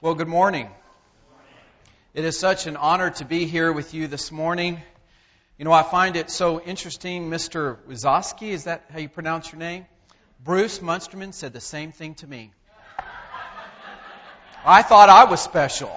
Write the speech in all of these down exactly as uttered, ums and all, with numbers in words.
Well, good morning. It is such an honor to be here with you this morning. You know, I find it so interesting. Mister Wazowski, is that how you pronounce your name? Bruce Munsterman said the same thing to me. I thought I was special.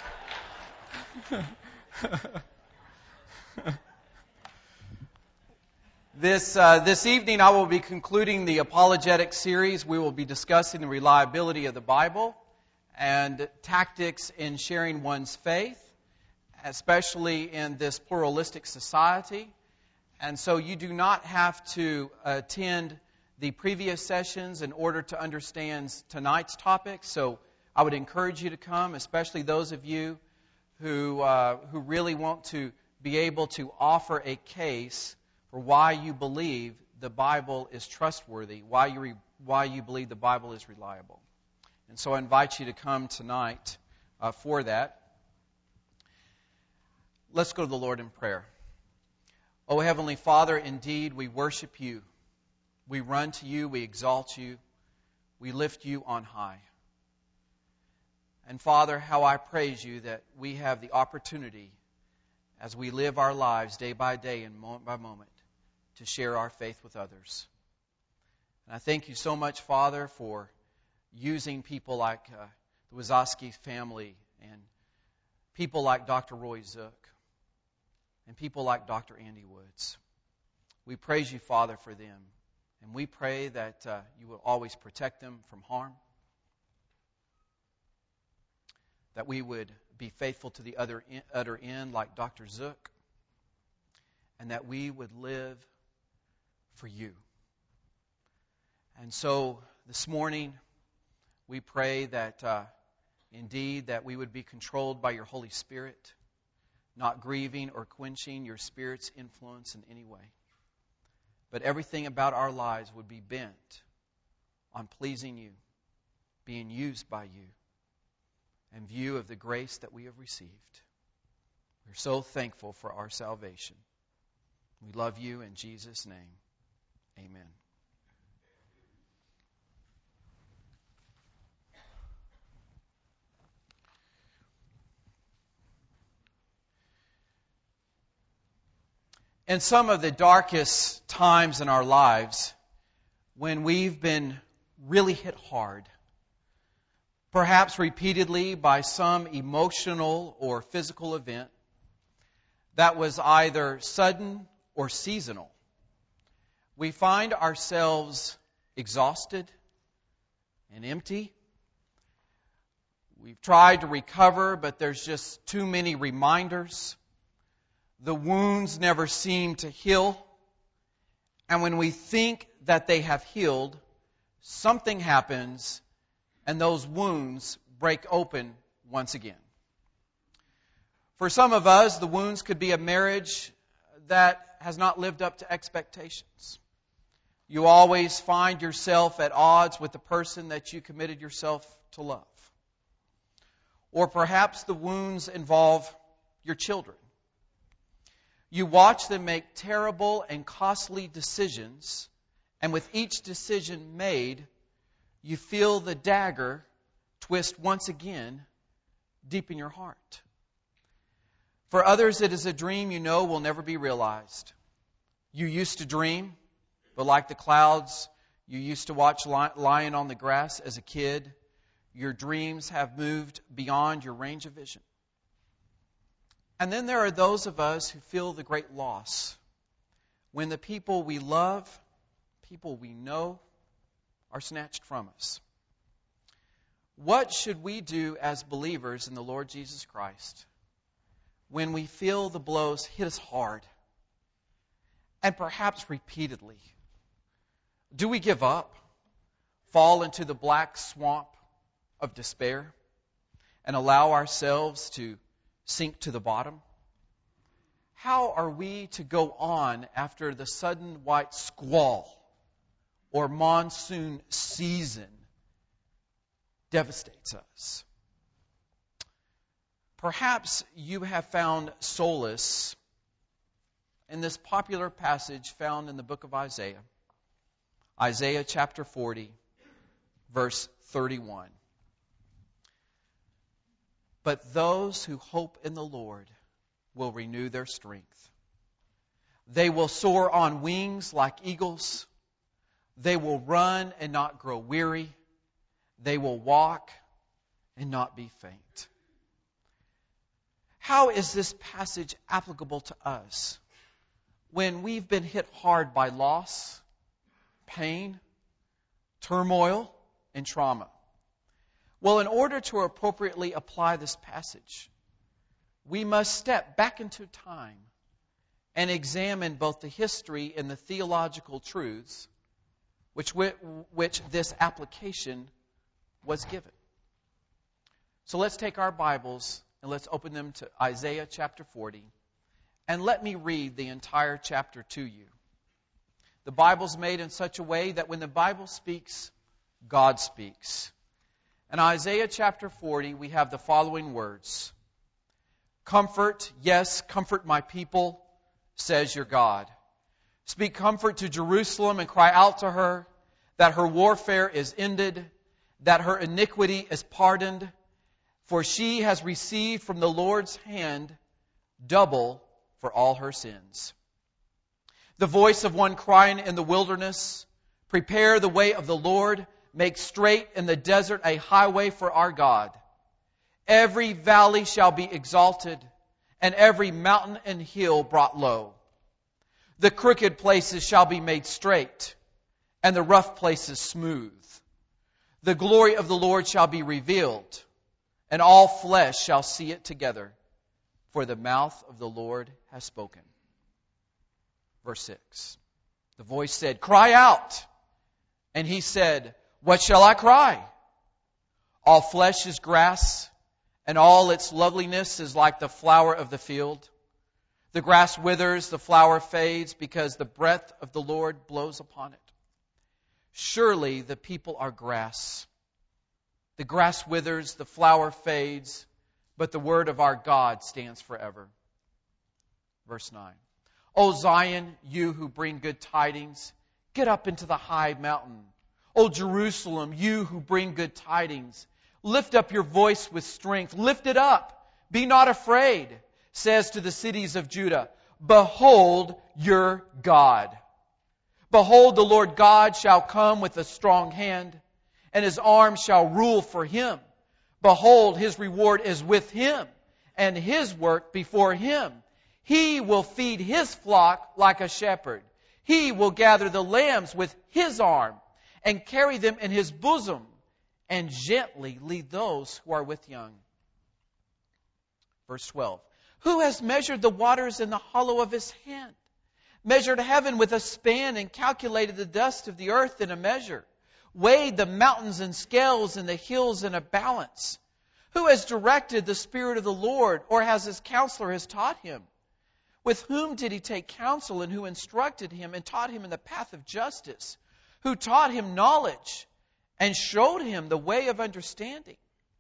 This uh, this evening I will be concluding the apologetic series. We will be discussing the reliability of the Bible and tactics in sharing one's faith, especially in this pluralistic society. And so you do not have to attend the previous sessions in order to understand tonight's topic. So I would encourage you to come, especially those of you who uh, who really want to be able to offer a case for why you believe the Bible is trustworthy, why you re- why you believe the Bible is reliable. And so I invite you to come tonight uh, for that. Let's go to the Lord in prayer. Oh, Heavenly Father, indeed we worship you. We run to you, we exalt you, we lift you on high. And Father, how I praise you that we have the opportunity as we live our lives day by day and moment by moment to share our faith with others. And I thank you so much, Father, for using people like uh, the Wazowski family and people like Doctor Roy Zook and people like Doctor Andy Woods. We praise you, Father, for them. And we pray that uh, you will always protect them from harm, that we would be faithful to the other utter end like Doctor Zook, and that we would live for you. And so this morning, we pray that uh, indeed that we would be controlled by your Holy Spirit, not grieving or quenching your Spirit's influence in any way. But everything about our lives would be bent on pleasing you, being used by you, in view of the grace that we have received. We're so thankful for our salvation. We love you in Jesus' name. Amen. In some of the darkest times in our lives, when we've been really hit hard, perhaps repeatedly by some emotional or physical event that was either sudden or seasonal, we find ourselves exhausted and empty. We've tried to recover, but there's just too many reminders. The wounds never seem to heal. And when we think that they have healed, something happens and those wounds break open once again. For some of us, the wounds could be a marriage that has not lived up to expectations. You always find yourself at odds with the person that you committed yourself to love. Or perhaps the wounds involve your children. You watch them make terrible and costly decisions, and with each decision made, you feel the dagger twist once again deep in your heart. For others, it is a dream you know will never be realized. You used to dream, but like the clouds you used to watch lying on the grass as a kid, your dreams have moved beyond your range of vision. And then there are those of us who feel the great loss when the people we love, people we know, are snatched from us. What should we do as believers in the Lord Jesus Christ when we feel the blows hit us hard and perhaps repeatedly? Do we give up, fall into the black swamp of despair, and allow ourselves to sink to the bottom? How are we to go on after the sudden white squall or monsoon season devastates us? Perhaps you have found solace in this popular passage found in the book of Isaiah. Isaiah chapter forty, verse thirty-one. But those who hope in the Lord will renew their strength. They will soar on wings like eagles. They will run and not grow weary. They will walk and not be faint. How is this passage applicable to us when we've been hit hard by loss, pain, turmoil, and trauma? Well, in order to appropriately apply this passage, we must step back into time and examine both the history and the theological truths which, which this application was given. So let's take our Bibles and let's open them to Isaiah chapter forty. And let me read the entire chapter to you. The Bible's made in such a way that when the Bible speaks, God speaks. In Isaiah chapter forty, we have the following words. Comfort, yes, comfort my people, says your God. Speak comfort to Jerusalem and cry out to her that her warfare is ended, that her iniquity is pardoned, for she has received from the Lord's hand double for all her sins. The voice of one crying in the wilderness, prepare the way of the Lord, make straight in the desert a highway for our God. Every valley shall be exalted, and every mountain and hill brought low. The crooked places shall be made straight, and the rough places smooth. The glory of the Lord shall be revealed, and all flesh shall see it together, for the mouth of the Lord has spoken. Verse six. The voice said, cry out. And he said, what shall I cry? All flesh is grass, and all its loveliness is like the flower of the field. The grass withers, the flower fades, because the breath of the Lord blows upon it. Surely the people are grass. The grass withers, the flower fades, but the word of our God stands forever. Verse nine. O Zion, you who bring good tidings, get up into the high mountain. O Jerusalem, you who bring good tidings, lift up your voice with strength. Lift it up. Be not afraid, says to the cities of Judah. Behold your God. Behold, the Lord God shall come with a strong hand, and his arm shall rule for him. Behold, his reward is with him, and his work before him. He will feed his flock like a shepherd. He will gather the lambs with his arm, and carry them in his bosom, and gently lead those who are with young. Verse twelve. Who has measured the waters in the hollow of his hand, measured heaven with a span, and calculated the dust of the earth in a measure, weighed the mountains in scales and the hills in a balance? Who has directed the Spirit of the Lord, or has his counselor has taught him? With whom did he take counsel, and who instructed him and taught him in the path of justice? Who taught him knowledge and showed him the way of understanding?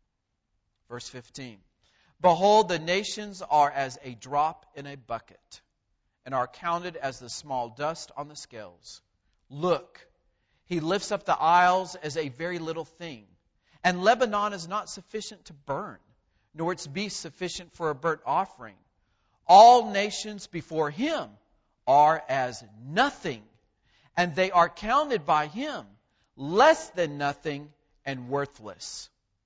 Verse fifteen. Behold, the nations are as a drop in a bucket, and are counted as the small dust on the scales. Look, he lifts up the isles as a very little thing, and Lebanon is not sufficient to burn, nor its beasts sufficient for a burnt offering. All nations before him are as nothing, and they are counted by him less than nothing and worthless.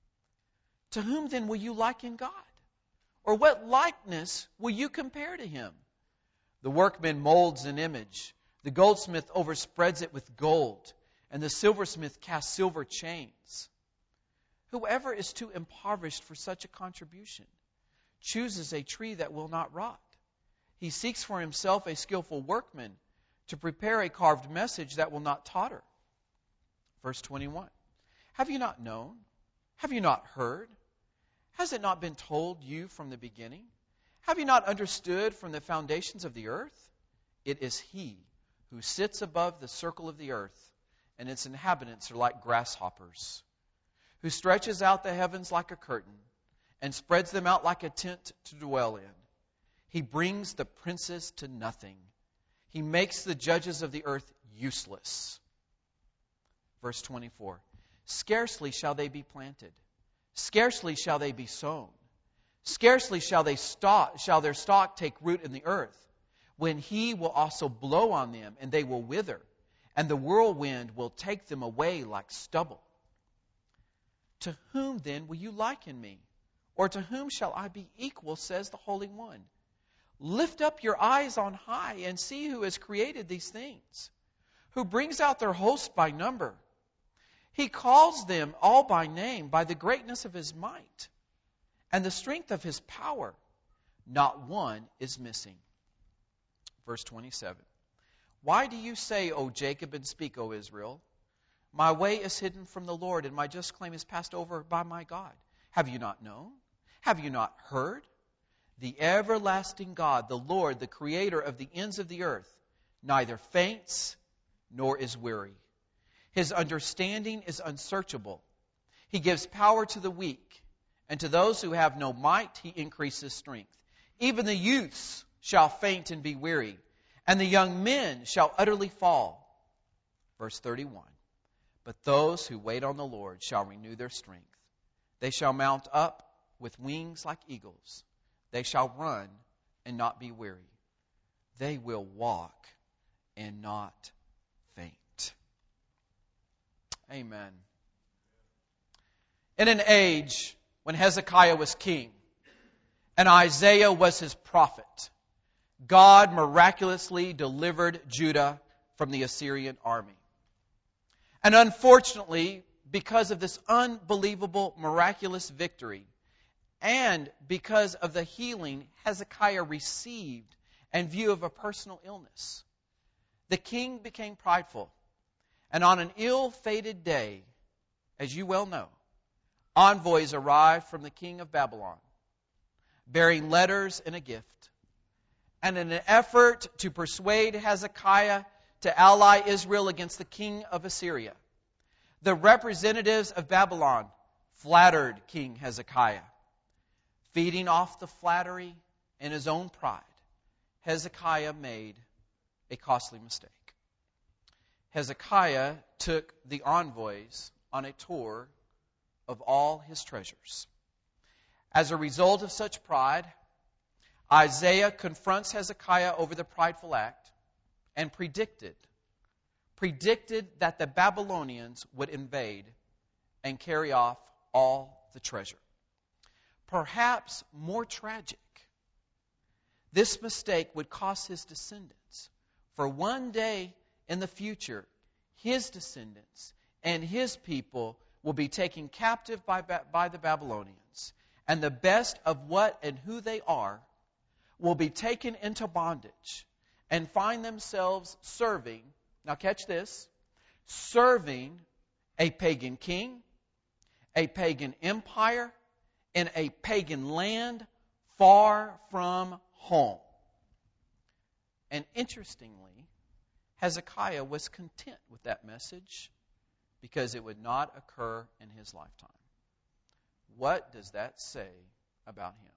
To whom then will you liken God? Or what likeness will you compare to him? The workman molds an image. The goldsmith overspreads it with gold, and the silversmith casts silver chains. Whoever is too impoverished for such a contribution chooses a tree that will not rot. He seeks for himself a skillful workman to prepare a carved message that will not totter. Verse twenty-one. Have you not known? Have you not heard? Has it not been told you from the beginning? Have you not understood from the foundations of the earth? It is he who sits above the circle of the earth, and its inhabitants are like grasshoppers, who stretches out the heavens like a curtain, and spreads them out like a tent to dwell in. He brings the princes to nothing. He makes the judges of the earth useless. Verse twenty-four. Scarcely shall they be planted. Scarcely shall they be sown. Scarcely shall they stalk, shall their stalk take root in the earth, when he will also blow on them, and they will wither, and the whirlwind will take them away like stubble. To whom then will you liken me? Or to whom shall I be equal, says the Holy One? Lift up your eyes on high and see who has created these things, who brings out their hosts by number. He calls them all by name, by the greatness of his might and the strength of his power. Not one is missing. Verse twenty-seven. Why do you say, O Jacob, and speak, O Israel? My way is hidden from the Lord, and my just claim is passed over by my God. Have you not known? Have you not heard? The everlasting God, the Lord, the creator of the ends of the earth, neither faints nor is weary. His understanding is unsearchable. He gives power to the weak, and to those who have no might he increases strength. Even the youths shall faint and be weary, and the young men shall utterly fall. Verse thirty-one. But those who wait on the Lord shall renew their strength. They shall mount up with wings like eagles. They shall run and not be weary. They will walk and not faint. Amen. In an age when Hezekiah was king and Isaiah was his prophet, God miraculously delivered Judah from the Assyrian army. And unfortunately, because of this unbelievable, miraculous victory, and because of the healing Hezekiah received in view of a personal illness, the king became prideful. And on an ill-fated day, as you well know, envoys arrived from the king of Babylon, bearing letters and a gift. And in an effort to persuade Hezekiah to ally Israel against the king of Assyria, the representatives of Babylon flattered King Hezekiah. Feeding off the flattery and his own pride, Hezekiah made a costly mistake. Hezekiah took the envoys on a tour of all his treasures. As a result of such pride, Isaiah confronts Hezekiah over the prideful act and predicted, predicted that the Babylonians would invade and carry off all the treasure. Perhaps more tragic, this mistake would cost his descendants. For one day in the future, his descendants and his people will be taken captive by, by the Babylonians. And the best of what and who they are will be taken into bondage and find themselves serving, now catch this, serving a pagan king, a pagan empire, in a pagan land far from home. And interestingly, Hezekiah was content with that message because it would not occur in his lifetime. What does that say about him?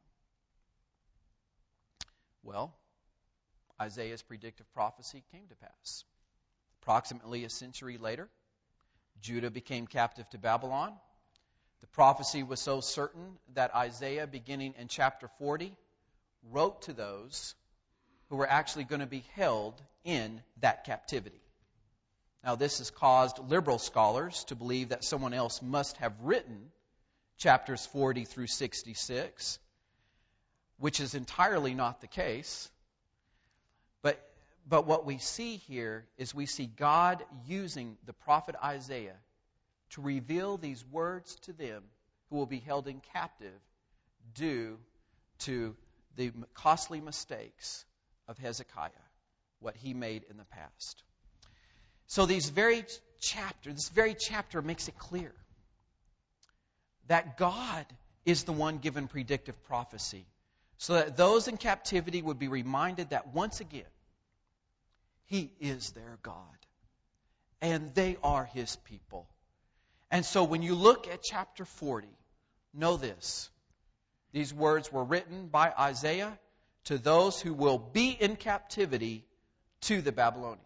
Well, Isaiah's predictive prophecy came to pass. Approximately a century later, Judah became captive to Babylon. The prophecy was so certain that Isaiah, beginning in chapter forty, wrote to those who were actually going to be held in that captivity. Now, this has caused liberal scholars to believe that someone else must have written chapters forty through sixty-six, which is entirely not the case. But, but what we see here is we see God using the prophet Isaiah to reveal these words to them who will be held in captive due to the costly mistakes of Hezekiah, what he made in the past. So these very chapter, this very chapter makes it clear that God is the one given predictive prophecy, so that those in captivity would be reminded that once again, He is their God, and they are His people. And so when you look at chapter forty, know this. These words were written by Isaiah to those who will be in captivity to the Babylonians.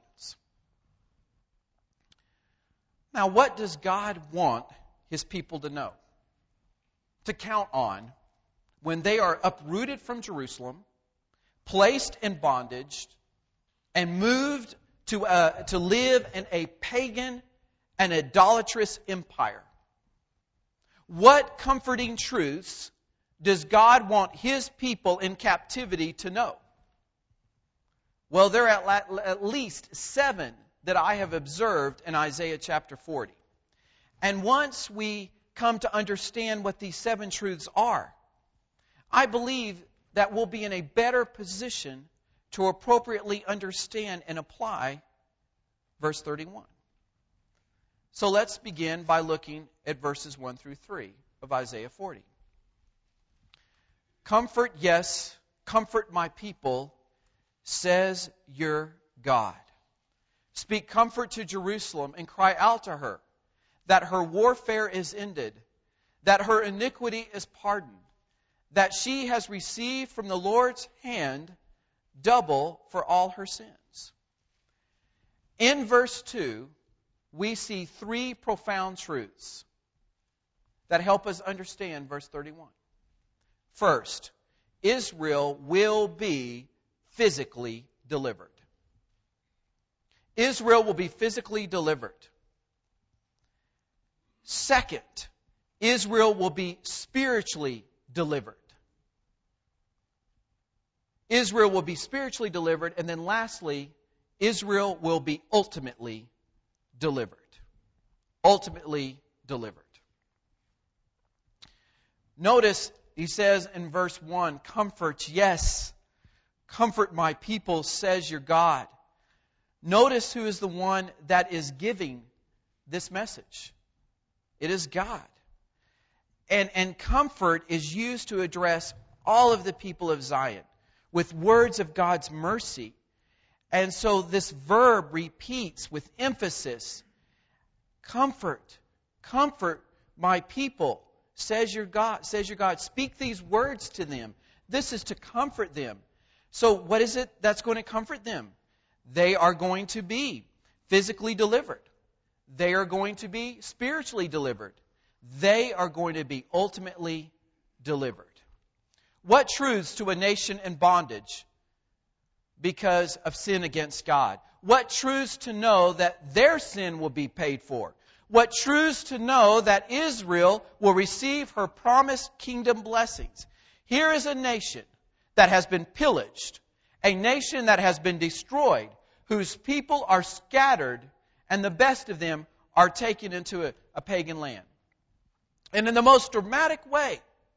Now, what does God want His people to know? To count on when they are uprooted from Jerusalem, placed in bondage, and moved to, uh, to live in a pagan and idolatrous empire. What comforting truths does God want His people in captivity to know? Well, there are at, at least seven that I have observed in Isaiah chapter forty. And once we come to understand what these seven truths are, I believe that we'll be in a better position to appropriately understand and apply verse thirty-one. So let's begin by looking at verses one through three of Isaiah forty. Comfort, yes, comfort my people, says your God. Speak comfort to Jerusalem and cry out to her that her warfare is ended, that her iniquity is pardoned, that she has received from the Lord's hand double for all her sins. In verse two, we see three profound truths that help us understand verse thirty-one. First, Israel will be physically delivered. Israel will be physically delivered. Second, Israel will be spiritually delivered. Israel will be spiritually delivered. And then lastly, Israel will be ultimately delivered. Ultimately delivered. Notice he says in verse one, comfort, yes, comfort my people, says your God. Notice who is the one that is giving this message. It is God. And, and comfort is used to address all of the people of Zion with words of God's mercy. And so this verb repeats with emphasis. Comfort, comfort my people, says your God, says your God. Speak these words to them. This is to comfort them. So what is it that's going to comfort them? They are going to be physically delivered. They are going to be spiritually delivered. They are going to be ultimately delivered. What truths to a nation in bondage because of sin against God? What truths to know that their sin will be paid for? What truths to know that Israel will receive her promised kingdom blessings? Here is a nation that has been pillaged, a nation that has been destroyed, whose people are scattered, and the best of them are taken into a, a pagan land. And in the most dramatic way,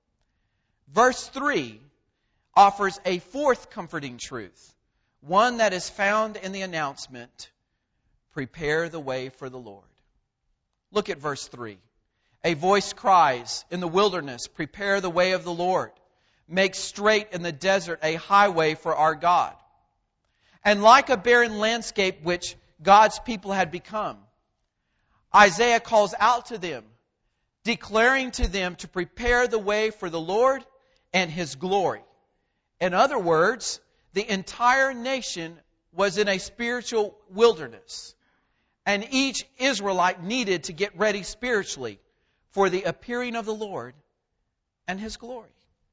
verse three offers a fourth comforting truth, one that is found in the announcement, prepare the way for the Lord. Look at verse three. A voice cries in the wilderness, prepare the way of the Lord. Make straight in the desert a highway for our God. And like a barren landscape which God's people had become, Isaiah calls out to them, declaring to them to prepare the way for the Lord and His glory. In other words, the entire nation was in a spiritual wilderness. And each Israelite needed to get ready spiritually for the appearing of the Lord and His glory.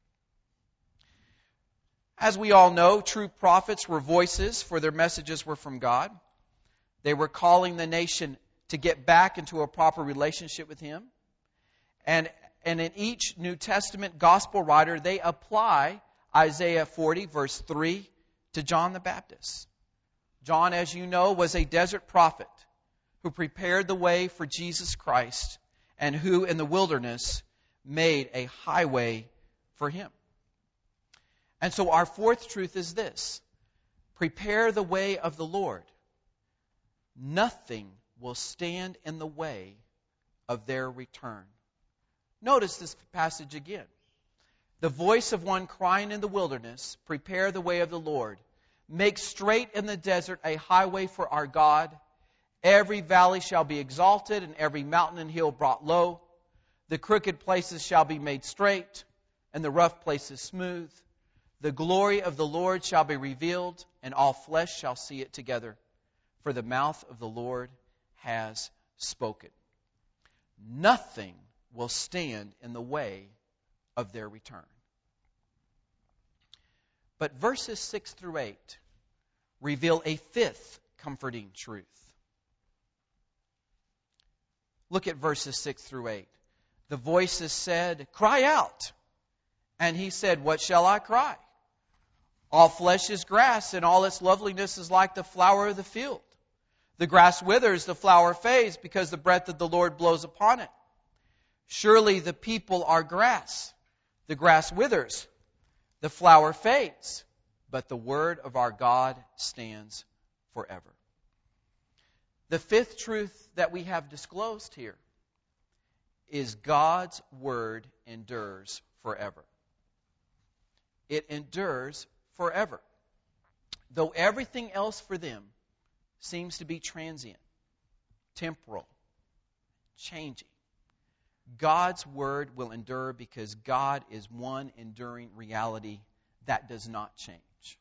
As we all know, true prophets were voices, for their messages were from God. They were calling the nation to get back into a proper relationship with Him. And, and in each New Testament gospel writer, they apply Isaiah forty, verse three, to John the Baptist. John, as you know, was a desert prophet who prepared the way for Jesus Christ and who in the wilderness made a highway for Him. And so our fourth truth is this: prepare the way of the Lord. Nothing will stand in the way of their return. Notice this passage again. The voice of one crying in the wilderness, prepare the way of the Lord. Make straight in the desert a highway for our God. Every valley shall be exalted, and every mountain and hill brought low. The crooked places shall be made straight, and the rough places smooth. The glory of the Lord shall be revealed, and all flesh shall see it together. For the mouth of the Lord has spoken. Nothing will stand in the way of their return. But verses six through eight reveal a fifth comforting truth. Look at verses six through eight. The voices said, "Cry out." And he said, "What shall I cry? All flesh is grass, and all its loveliness is like the flower of the field. The grass withers, the flower fades, because the breath of the Lord blows upon it. Surely the people are grass. The grass withers, the flower fades, but the word of our God stands forever." The fifth truth that we have disclosed here is God's word endures forever. It endures forever. Though everything else for them seems to be transient, temporal, changing, God's word will endure because God is one enduring reality that does not change.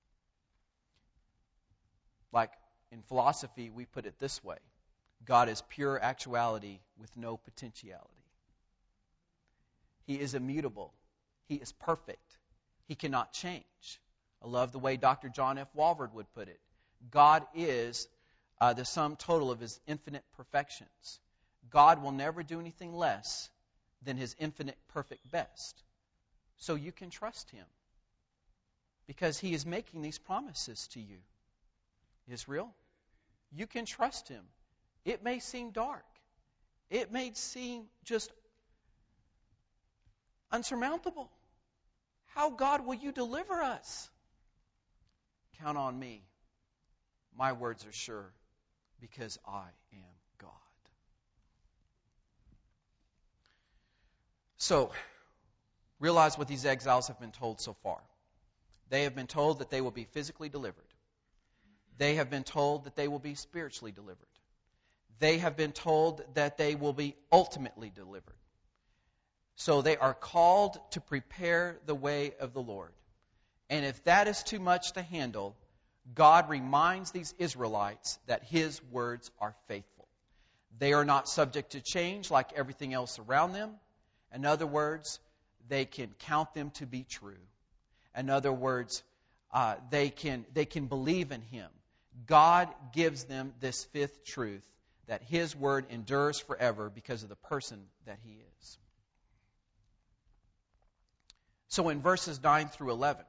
Like in philosophy, we put it this way: God is pure actuality with no potentiality. He is immutable. He is perfect. He cannot change. I love the way Doctor John F. Walvoord would put it. God is uh, the sum total of His infinite perfections. God will never do anything less than His infinite perfect best. So you can trust Him because He is making these promises to you. Israel, you can trust Him. It may seem dark. It may seem just unsurmountable. How, God, will you deliver us? Count on me. My words are sure because I am God. So, realize what these exiles have been told so far. They have been told that they will be physically delivered. They have been told that they will be spiritually delivered. They have been told that they will be ultimately delivered. So they are called to prepare the way of the Lord. And if that is too much to handle, God reminds these Israelites that His words are faithful. They are not subject to change like everything else around them. In other words, they can count them to be true. In other words, uh, they can they can believe in Him. God gives them this fifth truth, that His word endures forever because of the person that He is. So in verses nine through eleven,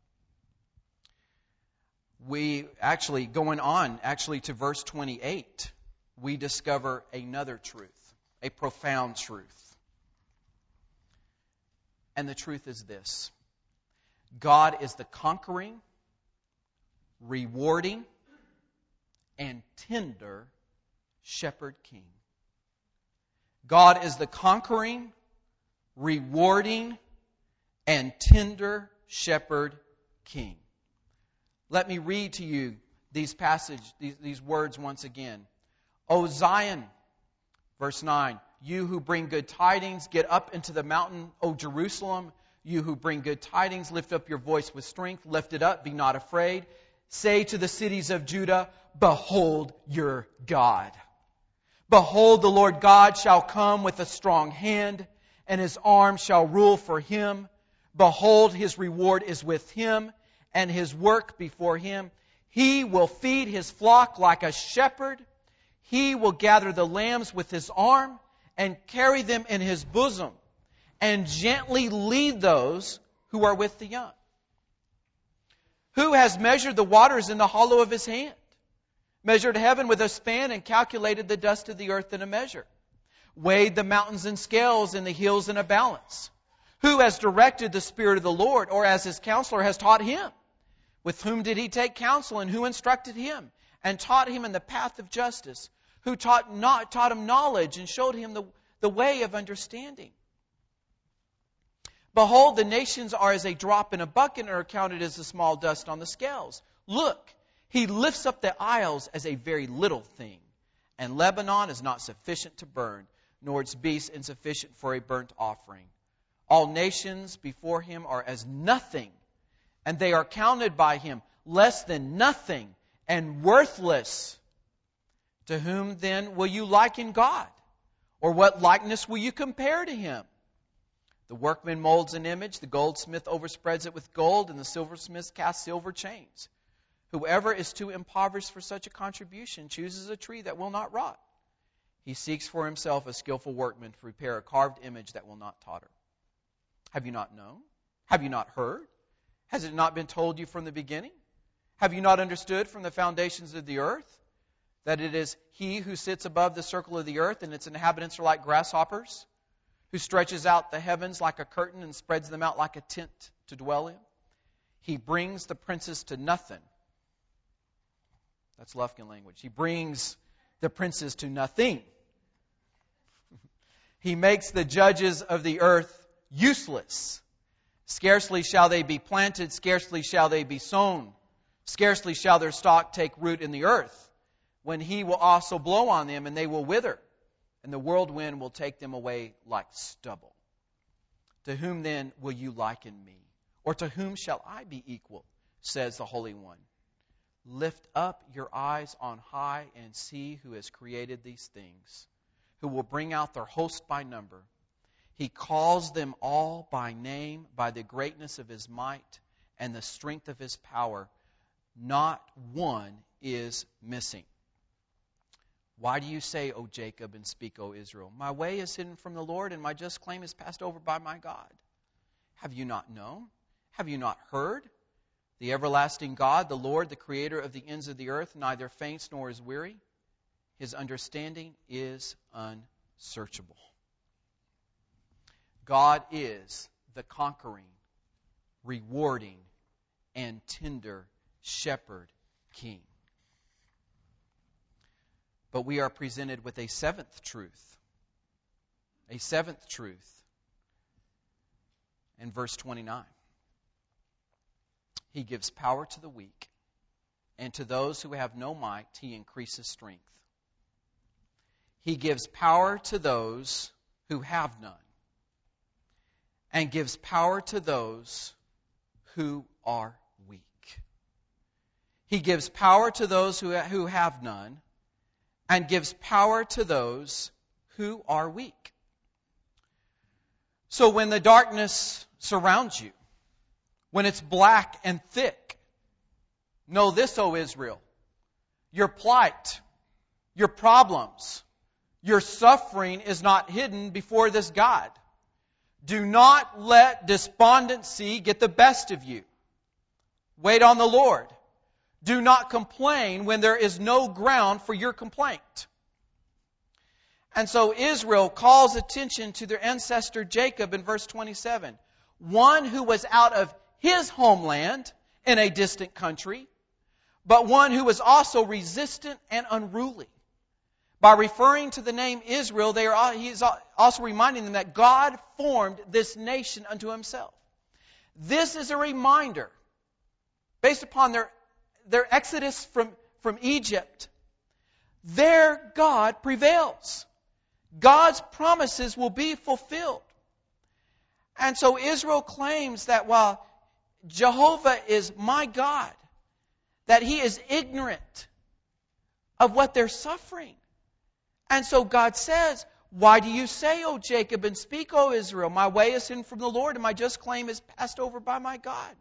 we actually, going on actually to verse twenty-eight, we discover another truth, a profound truth. And the truth is this: God is the conquering, rewarding, and tender shepherd king. God is the conquering, rewarding, and tender shepherd king. Let me read to you these passage, these, these words once again. O Zion, verse nine, you who bring good tidings, get up into the mountain, O Jerusalem. You who bring good tidings, lift up your voice with strength. Lift it up, be not afraid. Say to the cities of Judah, behold your God. Behold, the Lord God shall come with a strong hand, and His arm shall rule for Him. Behold, His reward is with Him, and His work before Him. He will feed His flock like a shepherd. He will gather the lambs with His arm, and carry them in His bosom, and gently lead those who are with the young. Who has measured the waters in the hollow of His hand, measured heaven with a span, and calculated the dust of the earth in a measure, weighed the mountains in scales and the hills in a balance? Who has directed the Spirit of the Lord, or as His counselor has taught Him? With whom did He take counsel, and who instructed Him, and taught Him in the path of justice? Who taught not taught Him knowledge, and showed Him the, the way of understanding? Behold, the nations are as a drop in a bucket, and are counted as the small dust on the scales. Look, He lifts up the isles as a very little thing, and Lebanon is not sufficient to burn, nor its beasts insufficient for a burnt offering. All nations before Him are as nothing, and they are counted by Him less than nothing and worthless. To whom then will you liken God? Or what likeness will you compare to Him? The workman molds an image, the goldsmith overspreads it with gold, and the silversmith casts silver chains. Whoever is too impoverished for such a contribution chooses a tree that will not rot. He seeks for himself a skillful workman to prepare a carved image that will not totter. Have you not known? Have you not heard? Has it not been told you from the beginning? Have you not understood from the foundations of the earth that it is He who sits above the circle of the earth and its inhabitants are like grasshoppers, who stretches out the heavens like a curtain and spreads them out like a tent to dwell in? He brings the princes to nothing. That's Lufkin language. He brings the princes to nothing. He makes the judges of the earth useless. Scarcely shall they be planted, scarcely shall they be sown. Scarcely shall their stock take root in the earth, when He will also blow on them, and they will wither, and the whirlwind will take them away like stubble. To whom then will you liken me? Or to whom shall I be equal? Says the Holy One. Lift up your eyes on high and see who has created these things, who will bring out their host by number. He calls them all by name, by the greatness of His might and the strength of His power. Not one is missing. Why do you say, O Jacob, and speak, O Israel? My way is hidden from the Lord, and my just claim is passed over by my God. Have you not known? Have you not heard? The everlasting God, the Lord, the Creator of the ends of the earth, neither faints nor is weary. His understanding is unsearchable. God is the conquering, rewarding, and tender shepherd king. But we are presented with a seventh truth. A seventh truth in verse twenty-nine. He gives power to the weak, and to those who have no might, He increases strength. He gives power to those who have none, and gives power to those who are weak. He gives power to those who, who have none, and gives power to those who are weak. So when the darkness surrounds you, when it's black and thick, know this, O Israel, your plight, your problems, your suffering is not hidden before this God. Do not let despondency get the best of you. Wait on the Lord. Do not complain when there is no ground for your complaint. And so Israel calls attention to their ancestor Jacob in verse twenty-seven. One who was out of his homeland in a distant country, but one who was also resistant and unruly. By referring to the name Israel, they are, he is also reminding them that God formed this nation unto Himself. This is a reminder, based upon their, their exodus from, from Egypt, their God prevails. God's promises will be fulfilled. And so Israel claims that while Jehovah is my God, that He is ignorant of what they're suffering. And so God says, why do you say, O Jacob, and speak, O Israel? My way is hidden from the Lord, and my just claim is passed over by my God.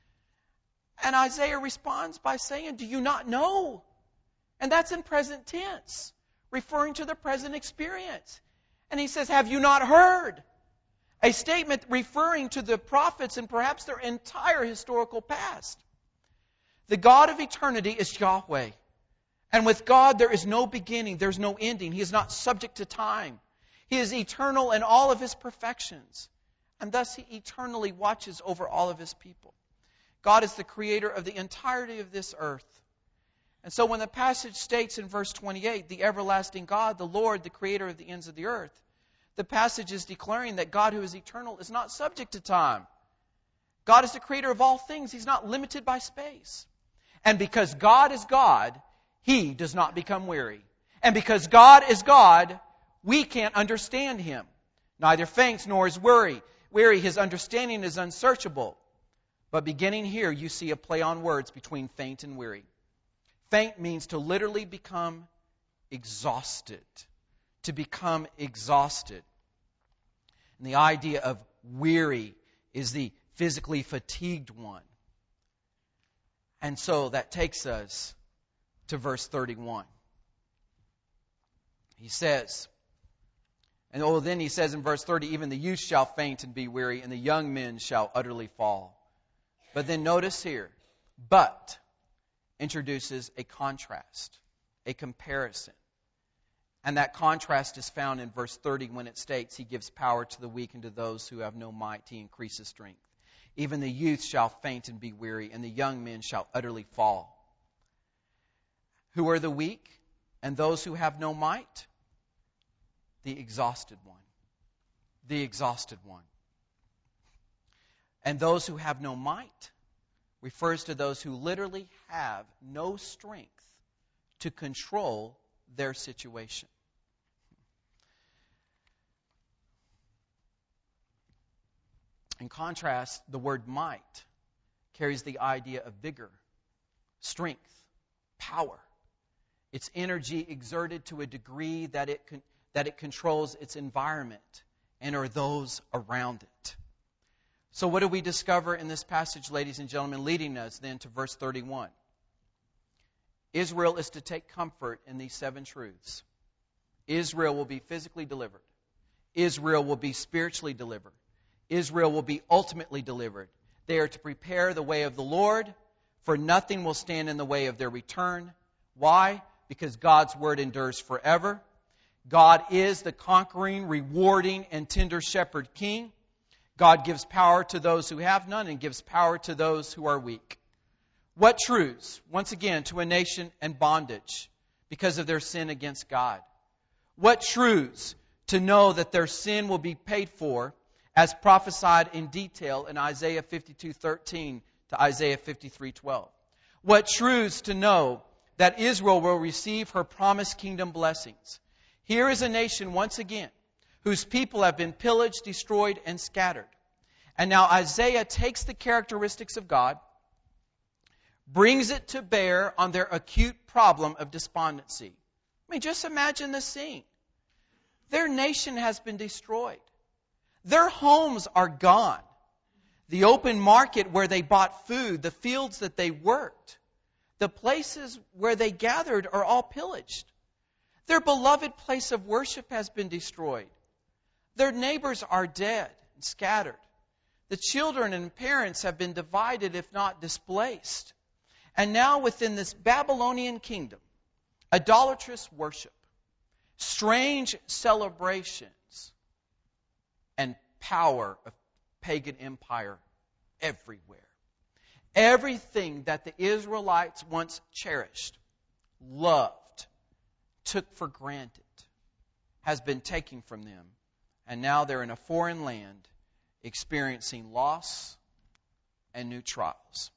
And Isaiah responds by saying, do you not know? And that's in present tense, referring to the present experience. And he says, have you not heard? A statement referring to the prophets and perhaps their entire historical past. The God of eternity is Yahweh. And with God there is no beginning, there's no ending. He is not subject to time. He is eternal in all of His perfections. And thus He eternally watches over all of His people. God is the creator of the entirety of this earth. And so when the passage states in verse twenty-eight, the everlasting God, the Lord, the creator of the ends of the earth, the passage is declaring that God who is eternal is not subject to time. God is the creator of all things. He's not limited by space. And because God is God, He does not become weary. And because God is God, we can't understand Him. Neither faints nor is weary. Weary, His understanding is unsearchable. But beginning here, you see a play on words between faint and weary. Faint means to literally become exhausted. To become exhausted. And the idea of Weary is the physically fatigued one. And so that takes us to verse thirty-one. He says, and oh, then he says in verse thirty, even the youth shall faint and be weary, and the young men shall utterly fall. But then notice here, but introduces a contrast, a comparison. And that contrast is found in verse thirty when it states, He gives power to the weak, and to those who have no might He increases strength. Even the youth shall faint and be weary, and the young men shall utterly fall. Who are the weak and those who have no might? The exhausted one. The exhausted one. And those who have no might refers to those who literally have no strength to control their situation. In contrast, the word might carries the idea of vigor, strength, power. It's energy exerted to a degree that it con- that it controls its environment and or those around it. So what do we discover in this passage, ladies and gentlemen, leading us then to verse thirty-one? Israel is to take comfort in these seven truths. Israel will be physically delivered. Israel will be spiritually delivered. Israel will be ultimately delivered. They are to prepare the way of the Lord, for nothing will stand in the way of their return. Why? Because God's word endures forever. God is the conquering, rewarding, and tender shepherd king. God gives power to those who have none and gives power to those who are weak. What truths? Once again, to a nation in bondage because of their sin against God. What truths? To know that their sin will be paid for as prophesied in detail in Isaiah fifty-two thirteen to Isaiah fifty-three twelve. What truths? To know that Israel will receive her promised kingdom blessings. Here is a nation, once again, whose people have been pillaged, destroyed, and scattered. And now Isaiah takes the characteristics of God, brings it to bear on their acute problem of despondency. I mean, just imagine the scene. Their nation has been destroyed. Their homes are gone. The open market where they bought food, the fields that they worked, the places where they gathered are all pillaged. Their beloved place of worship has been destroyed. Their neighbors are dead and scattered. The children and parents have been divided, if not displaced. And now within this Babylonian kingdom, idolatrous worship, strange celebrations, and power of pagan empire everywhere. Everything that the Israelites once cherished, loved, took for granted, has been taken from them. And now they're in a foreign land experiencing loss and new trials.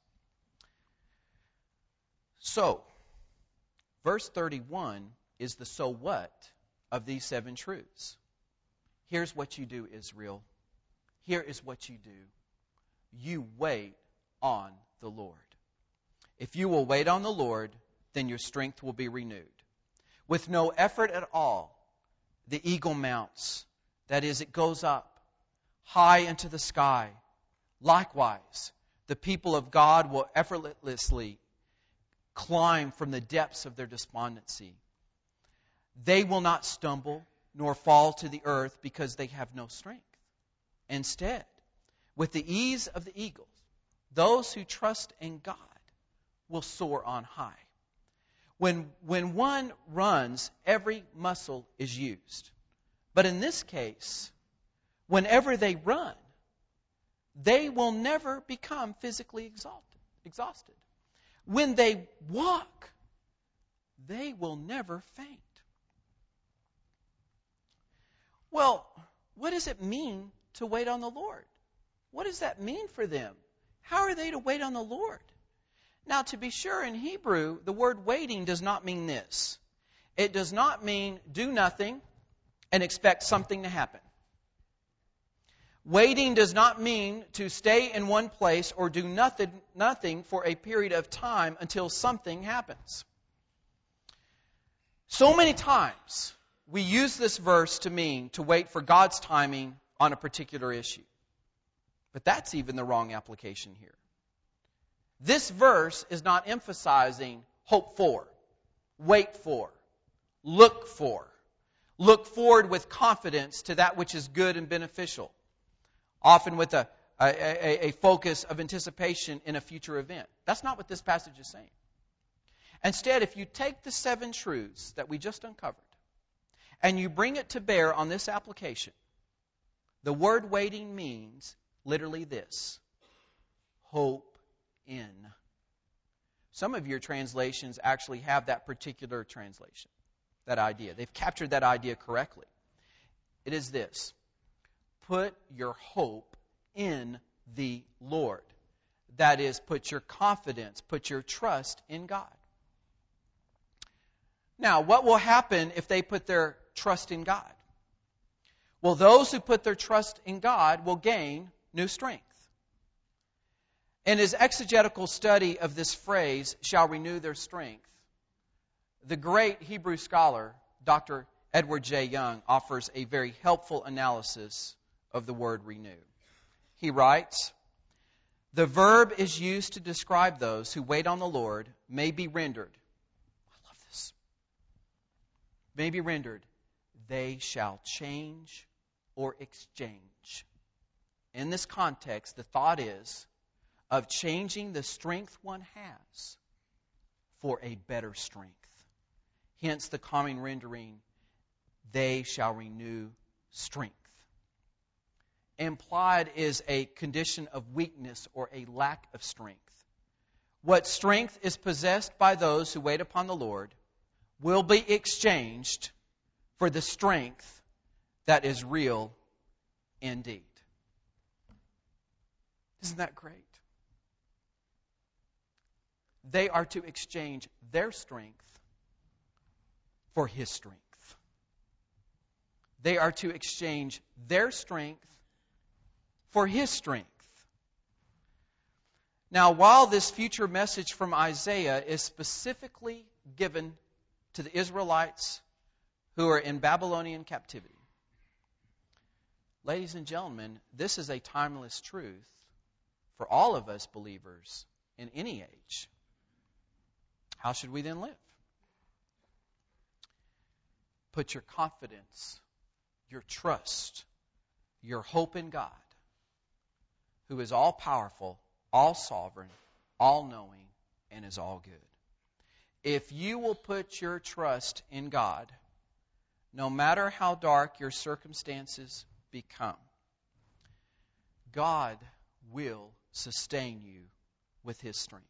So, verse thirty-one is the so what of these seven truths. Here's what you do, Israel. Here is what you do. You wait on the Lord. If you will wait on the Lord, then your strength will be renewed. With no effort at all, the eagle mounts. That is, it goes up high into the sky. Likewise, the people of God will effortlessly climb from the depths of their despondency. They will not stumble nor fall to the earth because they have no strength. Instead, with the ease of the eagles, those who trust in God will soar on high. When, when one runs, every muscle is used. But in this case, whenever they run, they will never become physically exhausted. exhausted. When they walk, they will never faint. Well, what does it mean to wait on the Lord? What does that mean for them? How are they to wait on the Lord? Now, to be sure, in Hebrew, the word waiting does not mean this. It does not mean do nothing and expect something to happen. Waiting does not mean to stay in one place or do nothing, nothing for a period of time until something happens. So many times we use this verse to mean to wait for God's timing on a particular issue. But that's even the wrong application here. This verse is not emphasizing hope for, wait for, look for. Look forward with confidence to that which is good and beneficial, often with a, a, a, a focus of anticipation in a future event. That's not what this passage is saying. Instead, if you take the seven truths that we just uncovered and you bring it to bear on this application, the word waiting means literally this: hope in. Some of your translations actually have that particular translation, that idea. They've captured that idea correctly. It is this: put your hope in the Lord. That is, put your confidence, put your trust in God. Now, what will happen if they put their trust in God? Well, those who put their trust in God will gain new strength. In his exegetical study of this phrase, shall renew their strength, the great Hebrew scholar, Doctor Edward J. Young, offers a very helpful analysis of the word renew. He writes, the verb is used to describe those who wait on the Lord may be rendered, I love this, may be rendered, they shall change or exchange. In this context, the thought is of changing the strength one has for a better strength. Hence the common rendering, they shall renew strength. Implied is a condition of weakness or a lack of strength. What strength is possessed by those who wait upon the Lord will be exchanged for the strength that is real indeed. Isn't that great? They are to exchange their strength for His strength. They are to exchange their strength for His strength. Now, while this future message from Isaiah is specifically given to the Israelites who are in Babylonian captivity, ladies and gentlemen, this is a timeless truth for all of us believers in any age. How should we then live? Put your confidence, your trust, your hope in God, who is all-powerful, all-sovereign, all-knowing, and is all good. If you will put your trust in God, no matter how dark your circumstances become, God will sustain you with His strength.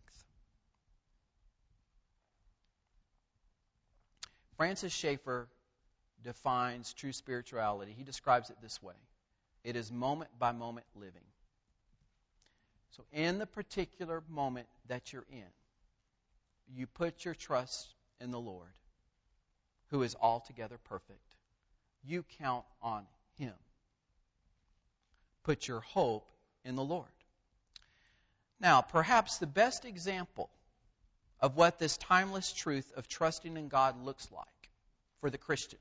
Francis Schaeffer defines true spirituality. He describes it this way: it is moment-by-moment living. So in the particular moment that you're in, you put your trust in the Lord, who is altogether perfect. You count on Him. Put your hope in the Lord. Now, perhaps the best example of what this timeless truth of trusting in God looks like for the Christian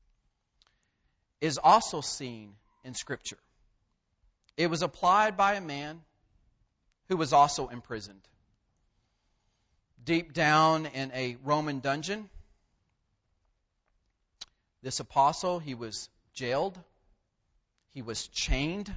is also seen in Scripture. It was applied by a man who was also imprisoned deep down in a Roman dungeon. This apostle, he was jailed. He was chained.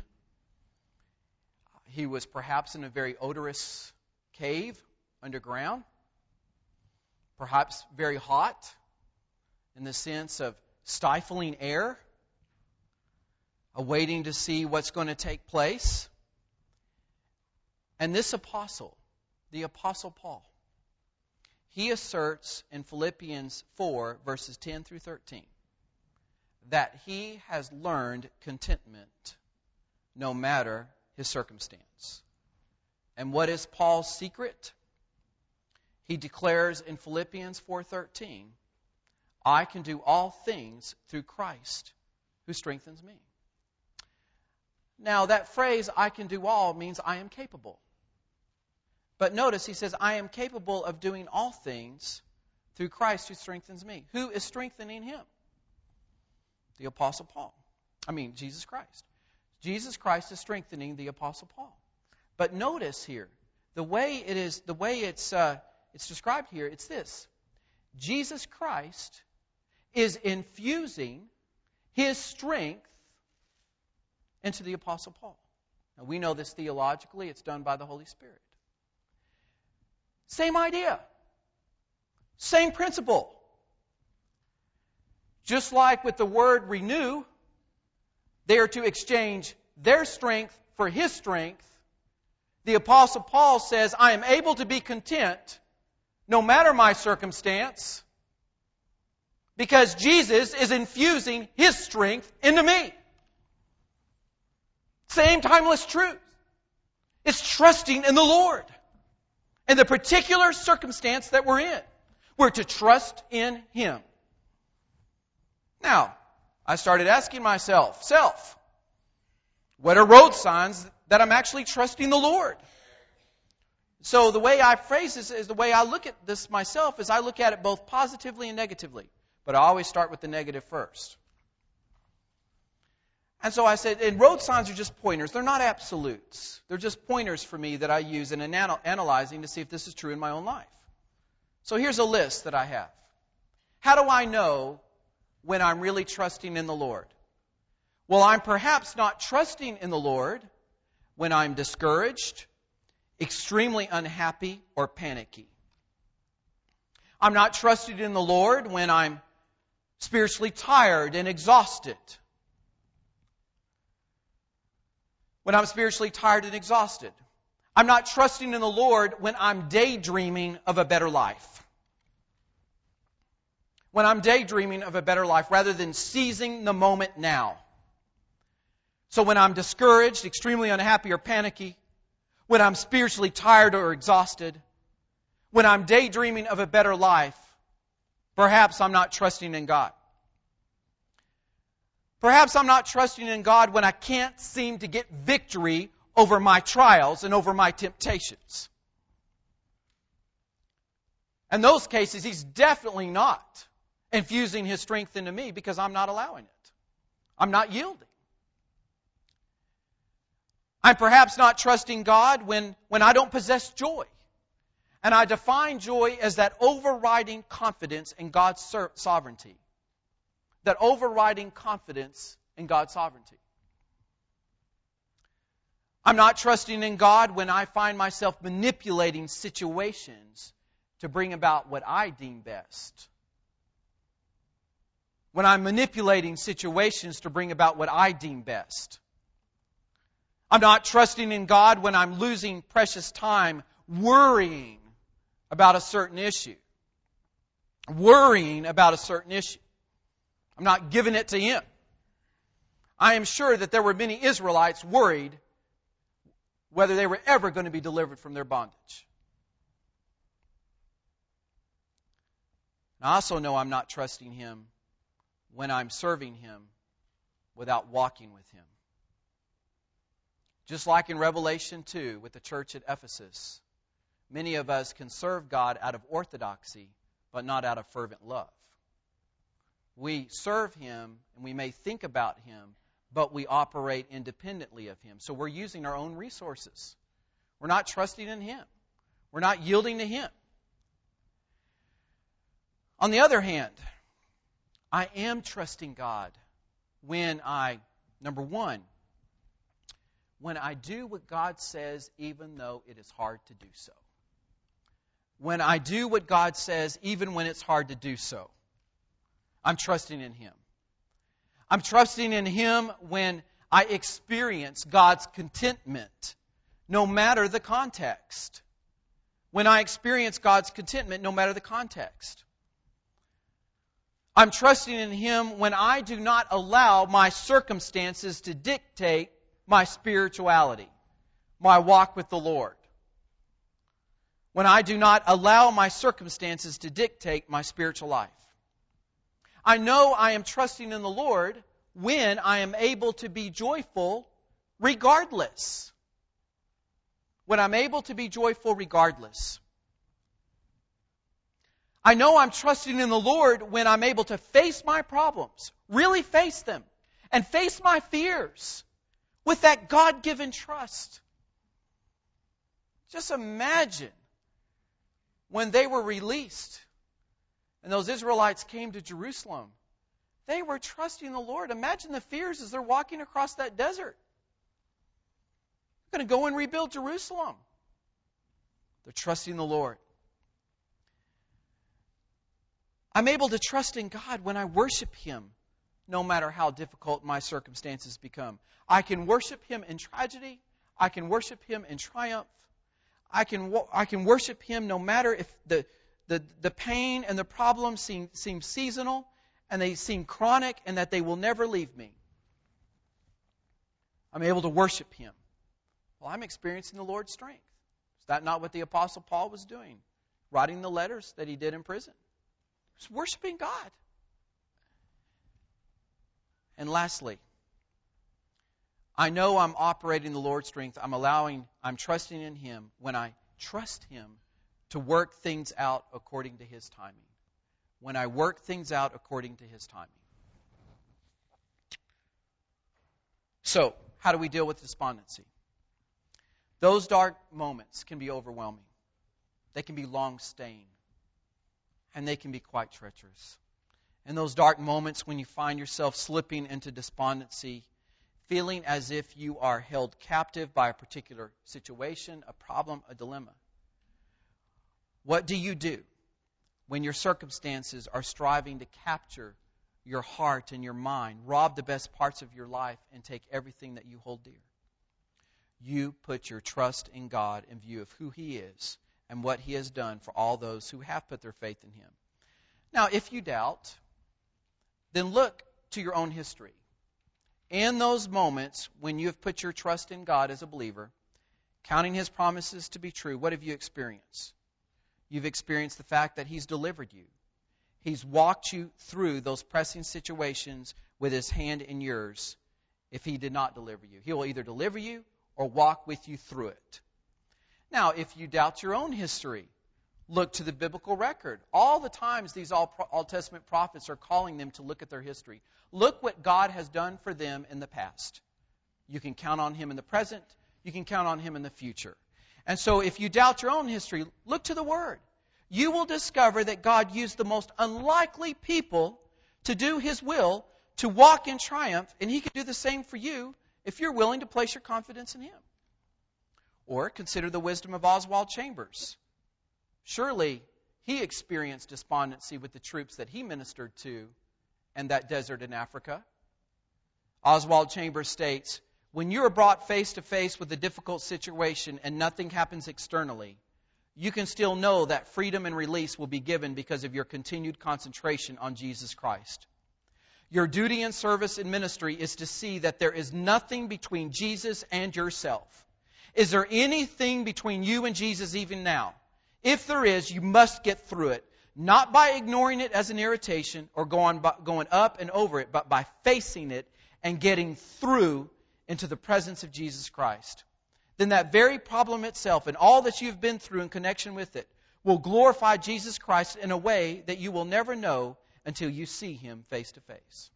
He was perhaps in a very odorous cave underground. Perhaps very hot in the sense of stifling air, awaiting to see what's going to take place. And this apostle, the Apostle Paul, he asserts in Philippians four, verses ten through thirteen, that he has learned contentment no matter his circumstance. And what is Paul's secret? He declares in Philippians four thirteen, I can do all things through Christ who strengthens me. Now that phrase, I can do all, means I am capable. But notice he says, I am capable of doing all things through Christ who strengthens me. Who is strengthening him? The Apostle Paul. I mean, Jesus Christ. Jesus Christ is strengthening the Apostle Paul. But notice here, the way it is, the way it's uh, it's described here, it's this: Jesus Christ is infusing His strength into the Apostle Paul. Now, we know this theologically; it's done by the Holy Spirit. Same idea, same principle. Just like with the word renew, they are to exchange their strength for His strength. The Apostle Paul says, I am able to be content no matter my circumstance because Jesus is infusing His strength into me. Same timeless truth. It's trusting in the Lord. In the particular circumstance that we're in, we're to trust in Him. Now, I started asking myself, self, what are road signs that I'm actually trusting the Lord? So the way I phrase this is the way I look at this myself is I look at it both positively and negatively. But I always start with the negative first. And so I said, and road signs are just pointers. They're not absolutes. They're just pointers for me that I use in anal- analyzing to see if this is true in my own life. So here's a list that I have. How do I know when I'm really trusting in the Lord? Well, I'm perhaps not trusting in the Lord when I'm discouraged, extremely unhappy, or panicky. I'm not trusting in the Lord when I'm spiritually tired and exhausted. When I'm spiritually tired and exhausted. I'm not trusting in the Lord when I'm daydreaming of a better life. When I'm daydreaming of a better life rather than seizing the moment now. So when I'm discouraged, extremely unhappy, or panicky, when I'm spiritually tired or exhausted, when I'm daydreaming of a better life, perhaps I'm not trusting in God. Perhaps I'm not trusting in God when I can't seem to get victory over my trials and over my temptations. In those cases, He's definitely not infusing His strength into me because I'm not allowing it. I'm not yielding. I'm perhaps not trusting God when, when I don't possess joy. And I define joy as that overriding confidence in God's sovereignty. That overriding confidence in God's sovereignty. I'm not trusting in God when I find myself manipulating situations to bring about what I deem best. When I'm manipulating situations to bring about what I deem best. I'm not trusting in God when I'm losing precious time worrying about a certain issue. Worrying about a certain issue. I'm not giving it to Him. I am sure that there were many Israelites worried whether they were ever going to be delivered from their bondage. And I also know I'm not trusting Him when I'm serving Him without walking with Him. Just like in Revelation two with the church at Ephesus, many of us can serve God out of orthodoxy, but not out of fervent love. We serve Him and we may think about Him, but we operate independently of Him. So we're using our own resources. We're not trusting in Him. We're not yielding to Him. On the other hand, I am trusting God when I, number one, when I do what God says even though it is hard to do so. When I do what God says even when it's hard to do so. I'm trusting in Him. I'm trusting in Him when I experience God's contentment, no matter the context. When I experience God's contentment, no matter the context. I'm trusting in Him when I do not allow my circumstances to dictate my spirituality, my walk with the Lord. When I do not allow my circumstances to dictate my spiritual life. I know I am trusting in the Lord when I am able to be joyful regardless. When I'm able to be joyful regardless. I know I'm trusting in the Lord when I'm able to face my problems, really face them, and face my fears with that God-given trust. Just imagine when they were released and those Israelites came to Jerusalem. They were trusting the Lord. Imagine the fears as they're walking across that desert. They're going to go and rebuild Jerusalem. They're trusting the Lord. I'm able to trust in God when I worship Him, no matter how difficult my circumstances become. I can worship Him in tragedy. I can worship Him in triumph. I can I can worship Him no matter if the the, the pain and the problems seem, seem seasonal and they seem chronic and that they will never leave me. I'm able to worship Him. Well, I'm experiencing the Lord's strength. Is that not what the Apostle Paul was doing? Writing the letters that he did in prison. He was worshiping God. And lastly, I know I'm operating the Lord's strength. I'm allowing, I'm trusting in Him when I trust Him to work things out according to His timing. When I work things out according to His timing. So, how do we deal with despondency? Those dark moments can be overwhelming. They can be long-staying. And they can be quite treacherous. In those dark moments when you find yourself slipping into despondency, feeling as if you are held captive by a particular situation, a problem, a dilemma. What do you do when your circumstances are striving to capture your heart and your mind, rob the best parts of your life, and take everything that you hold dear? You put your trust in God in view of who He is and what He has done for all those who have put their faith in Him. Now, if you doubt, then look to your own history. In those moments when you have put your trust in God as a believer, counting His promises to be true, what have you experienced? You've experienced the fact that He's delivered you. He's walked you through those pressing situations with His hand in yours. If He did not deliver you, He will either deliver you or walk with you through it. Now, if you doubt your own history, look to the biblical record. All the times these Old Testament prophets are calling them to look at their history. Look what God has done for them in the past. You can count on Him in the present. You can count on Him in the future. And so if you doubt your own history, look to the Word. You will discover that God used the most unlikely people to do His will, to walk in triumph, and He can do the same for you if you're willing to place your confidence in Him. Or consider the wisdom of Oswald Chambers. Surely he experienced despondency with the troops that he ministered to in that desert in Africa. Oswald Chambers states, when you are brought face to face with a difficult situation and nothing happens externally, you can still know that freedom and release will be given because of your continued concentration on Jesus Christ. Your duty in service and ministry is to see that there is nothing between Jesus and yourself. Is there anything between you and Jesus even now? If there is, you must get through it, not by ignoring it as an irritation or going, going up and over it, but by facing it and getting through into the presence of Jesus Christ. Then that very problem itself and all that you've been through in connection with it will glorify Jesus Christ in a way that you will never know until you see Him face to face.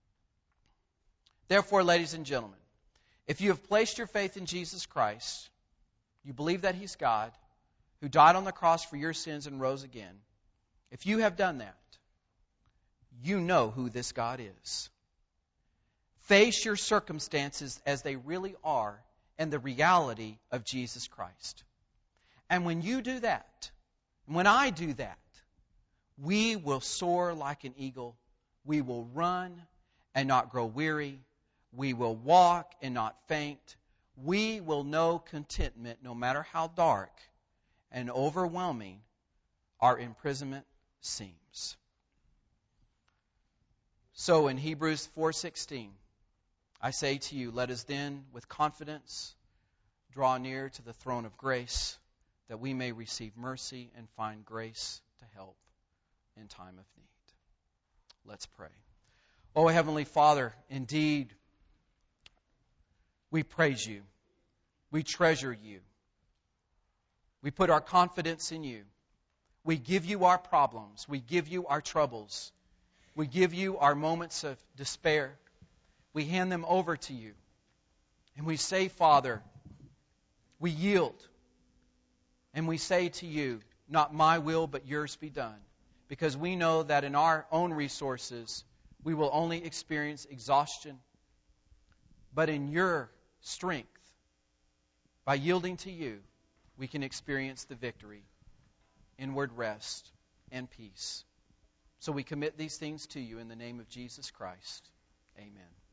Therefore, ladies and gentlemen, if you have placed your faith in Jesus Christ, you believe that He's God, who died on the cross for your sins and rose again, if you have done that, you know who this God is. Face your circumstances as they really are and the reality of Jesus Christ. And when you do that, when I do that, we will soar like an eagle. We will run and not grow weary. We will walk and not faint. We will know contentment no matter how dark and overwhelming our imprisonment seems. So in Hebrews four sixteen, I say to you, let us then with confidence draw near to the throne of grace, that we may receive mercy and find grace to help in time of need. Let's pray. Oh, Heavenly Father, indeed, we praise You. We treasure You. We put our confidence in You. We give You our problems. We give You our troubles. We give You our moments of despair. We hand them over to You. And we say, Father, we yield. And we say to you, not my will, but yours be done. Because we know that in our own resources, we will only experience exhaustion. But in your strength, by yielding to you, we can experience the victory, inward rest, and peace. So we commit these things to you in the name of Jesus Christ. Amen.